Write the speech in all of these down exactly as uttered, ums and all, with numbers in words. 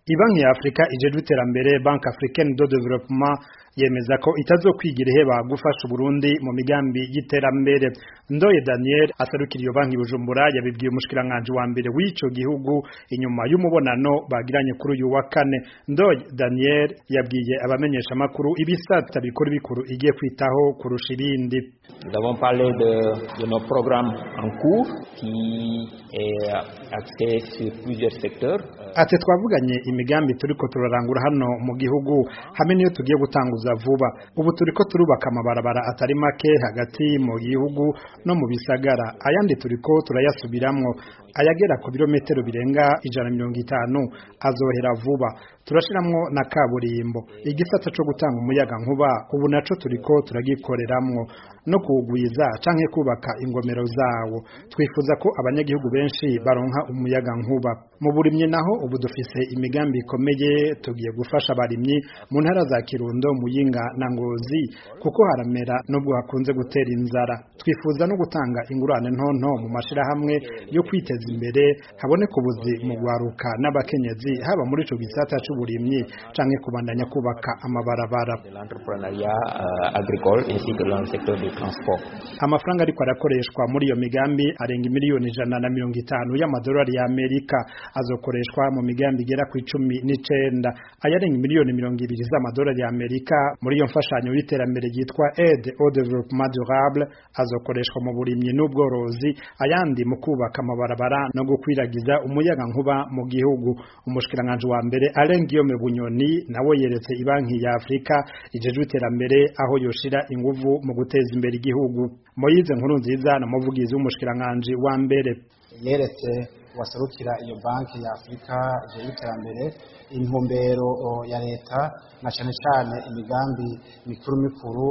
Ibanki ya Afrika ijejwe iterambere Banque Africaine de Développement yemeza ko itazokwigira iheba gufasha Burundi mu migambi y'iterambere. Ndoye Daniel asarukira iyo banki Bujumbura yabibwiye umushikiranganje wa mbere w'ico gihugu inyuma y'umubonano bagiranye kuri uyu wa kane. Ndoye Daniel yabwiye abamenyesha makuru ibisata bikora bikuru igiye kwitaho kurusha ibindi. Nous avons parlé de, de nos programmes en cours qui est axé sur plusieurs secteurs. Ate twavuganye imigambi turiko turarangura hano mu gihugu hamwe niyo tugiye gutanguza vuba. Ubu turiko turubaka amabarabara atari make hagati mu gihugu no mu bisagara. Ayandi turiko turayasubiramwo ayagera ku birometero birenga ijana na mirongo itanu azohera vuba. Turashiramwo na kaburimbo. Igisata cyo gutanga umuyaga nkuba ubu naco turiko turagikoreramwo no kugwiza canke kubaka ingomero zawo. Twifuza ko abanyagihugu benshi baronka umuyaga nkuba. Mu burimye naho ubu dufise imigambi ikomeye tugiye gufasha abarimyi mu ntara za Kirundo, Muyinga na Ngozi kuko haramera nubwo hakunze gutera inzara. Twifuza no gutanga ingurane ntonto mu mashira hamwe yo kwiteza imbere haboneka ubuzi mu gwaruka n'abakenyezi haba muri ico gisata c'uburimyi canke kubandanya kubaka amabarabara. L'entrepreneuriat uh, agricole ainsi que dans le secteur du transport. Amafaranga ariko arakoreshwa muri iyo migambi arenga miliyoni ijana na mirongo itanu y'amadolari ya Amerika azokoreshwa mu migambi igera ku icumi n'icenda. Ayarenga miliyoni mirongo ibiri z'amadolari ya Amerika muri iyo mfashanyo y'iterambere yitwa Aide au Développement Durable azokoreshwa mu burimyi n'ubworozi, ayandi mu kubaka amabarabara no gukwiragiza umuyaga nkuba mu gihugu. Umushikiranganje wa mbere Alain Guillaume Bunyoni nawe yeretse ibanki ya Afrika ijejwe iterambere aho yoshira inguvu mu guteza imbere igihugu. Moyize Nkurunziza na muvugizi w'umushikiranganje wa mbere yeretse wasarukira iyo banki ya Afrika ijejwe iterambere intumbero ya leta na cyane cyane imigambi mikuru mikuru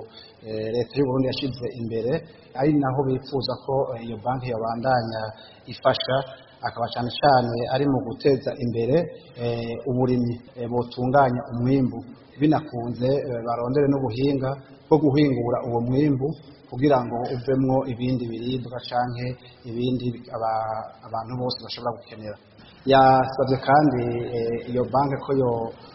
leta y'u Burundi yashize imbere ari naho bifuza ko iyo banki yabandanya ifasha akaba cyane cyane ari mu guteza imbere uburimyi botunganya umwimbu binakunze barondere n'ubuhinga bwo guhingura uwo mwimbu kugira ngo uvemwo ibindi biribwa canke ibindi abantu bose bashobora gukenera. Yasabye kandi iyo banki ko yo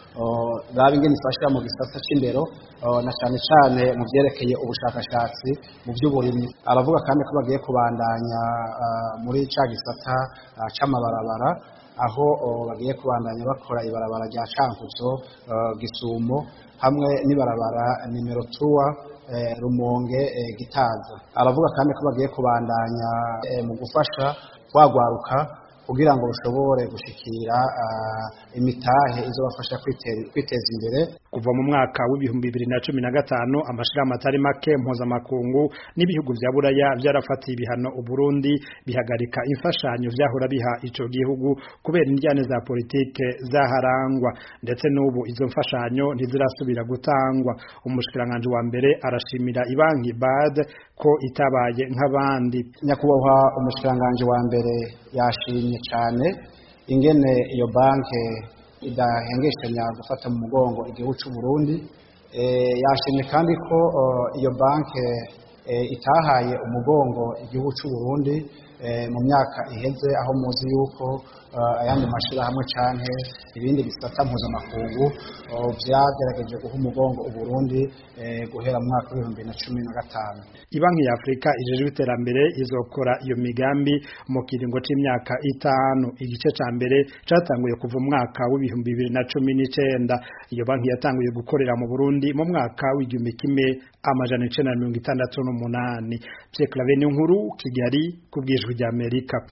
raba ingene ifasha mu gisata c'indero na cyane cyane mu byerekeye ubushakashatsi mu by'uburimyi. Aravuga kandi ko bagiye kubandanya muri ca gisata c'amabarabara aho bagiye kubandanya bakora ibarabara rya Cankuzo Gisumo hamwe n'ibarabara nimero trois Rumonge Gitaza. Aravuga kandi ko bagiye kubandanya mu gufasha kwagwaruka kugira ngo ushobore gushikira uh, imitahe izobafasha kwiteza imbere. Kuva mu mwaka w'ibihumbi bibiri na cumi na gatanu amashirahamwe atari make mpuzamakungu n'ibihugu vya Buraya vyarafatiye ibihano Uburundi bihagarika imfashanyo vyahora biha ico gihugu kubera indyane za politike zaharangwa, ndetse n'ubu izo mfashanyo ntizirasubira gutangwa. Umushikiranganje wa mbere arashimira ibanki B A D ko itabaye nk'abandi. Nyakubahwa umushikiranganje wa mbere yashimye cyane ingene iyo banke idahengeshanya gufata mu mugongo igihugu cy'u Burundi. E, yashimye kandi ko uh, iyo banke e, itahaye umugongo igihugu cy'u Burundi e, mu myaka iheze aho muzi yuko uh, ayandi mashira hamwe canke ibindi bisata mpuzamakungu uh, vyagerageje guha umugongo u Burundi e, guhera mu mwaka w'ibihumbi bibiri na cumi na gatanu. Ibanki ya Afrika ijejwe iterambere izokora iyo migambi mu kiringo c'imyaka itanu. Igice ca mbere catanguye kuva mu mwaka w'ibihumbi bibiri na cumi n'icenda. Iyo banki yatanguye gukorera mu Burundi mu mwaka w'igihumbi kimwe amajana icenda na mirongo itandatu n'umunani. Pierre Claver Niyonkuru, Kigali, kubw'ijwi rya Amerika.